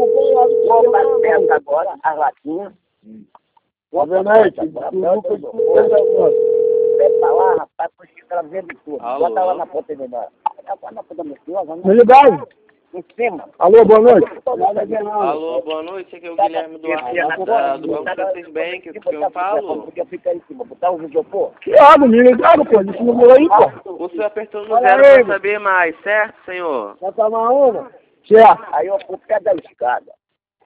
Vou para perto agora, a latinha. Tá vendo aí? Pega pra lá, rapaz, com os ela vende tudo. Alô? Bota lá na ponta de nós. Na ponta da mochila, Realidade. em cima. Alô, boa noite. Alô, boa noite, aqui é o Guilherme Duarte do Banco Success Bank, o que eu falo? Podia ficar em cima, botar o isopor. Que água, me ligaram, pô. Disse no meu aí, pô. O senhor apertou no Olha zero aí. para saber mais, certo, senhor? Já tá na onda? Certo. Aí eu fui pé da escada.